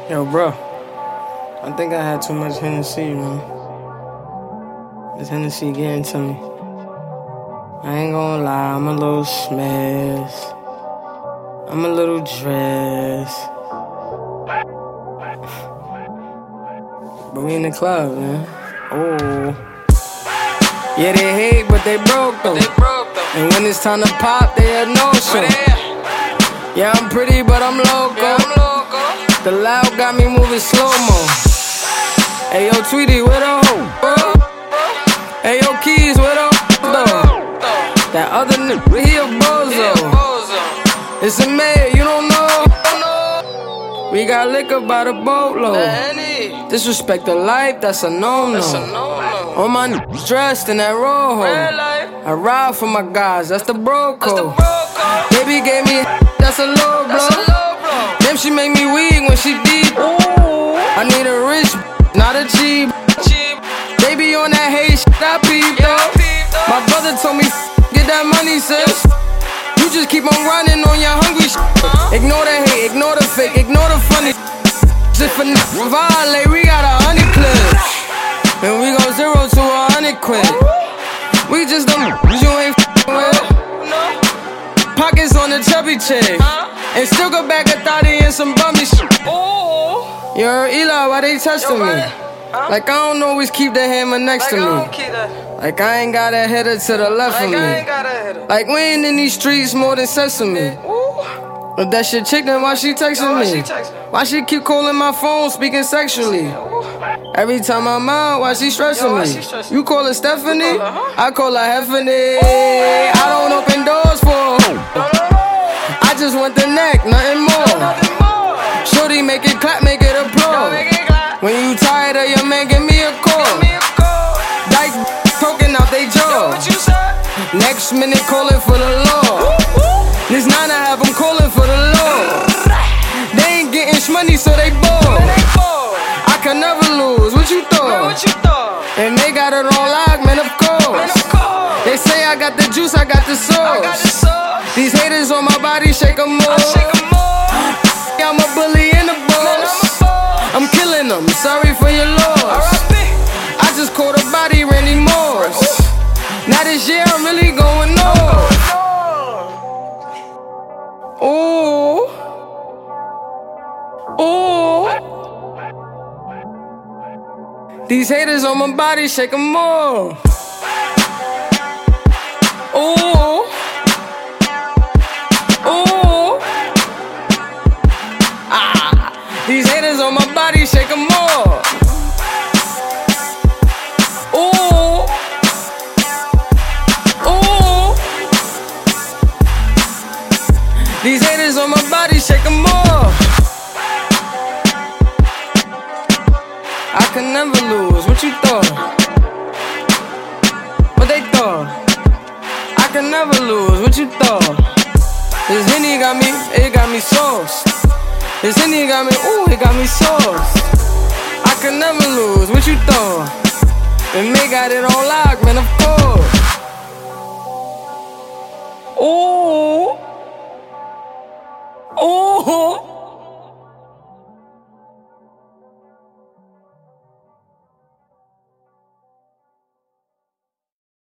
Yo, bro, I think I had too much Hennessy, man. This Hennessy getting to me. I ain't gonna lie, I'm a little smashed. I'm a little dressed. But we in the club, man. Oh. Yeah, they hate, but they broke though. And when it's time to pop, they had no show. Yeah, I'm pretty, but I'm loco. The loud got me moving slow-mo. Hey, yo, Tweety, where the hoe? Hey, yo, Keys, where the though? That other nigga, he a bozo. It's a mayor, you don't know? We got liquor by the boatload. Disrespect the life, that's a no-no. All my niggas dressed in that rojo. I ride for my guys, that's the bro code. Baby gave me that's a low blow. Damn, she make me weak when she deep. I need a rich, not a cheap. Baby on that hate shit, I peep though. My brother told me get that money, sis. You just keep on running on your hungry shit. Ignore the hate, ignore the fake, ignore the funny. If a nigga violate, we got 100 clips. And we go 0 to 100 quid. We just them you ain't with. Pockets on the chubby chick. And still go back a thotty and some bummy shit. You heard Eli, why they testing me? Like I don't always keep the hammer next to me. Like I ain't got a header to the left of me. Like we ain't in these streets more than sesame. If that shit chick, then why she texting me? Why she keep calling my phone, speaking sexually? Every time I'm out, why she stressing me? You call her Stephanie? I call her Heffany. I don't open doors for her. I just want the neck, nothing more. Shorty, make it clap, make it applaud. When you tired of your man, give me a call. Dyke poking out they jaw. Next minute calling for the law. This 9 I have them calling for the law. They ain't getting money, so they bored. I can never lose, what you thought? And they got it on lock, man, of course. They say I got the juice, I got the sauce. These haters on my body, shake them more. I'm a bully and a boss. I'm killing them, sorry for your loss. I just caught a body, Randy Moss. Now this year I'm really going north. Ooh. Ooh. These haters on my body, shake them more. Ooh. Ooh. Ah. These haters on my body, shake them more. Ooh. Ooh. These haters on my body, shake them more. I can never lose, what you thought? What they thought? I can never lose, what you thought? This Henny got me, it got me sauced. This Henny got me, ooh, it got me sauced. I can never lose, what you thought? And they got it on lock, man, of course.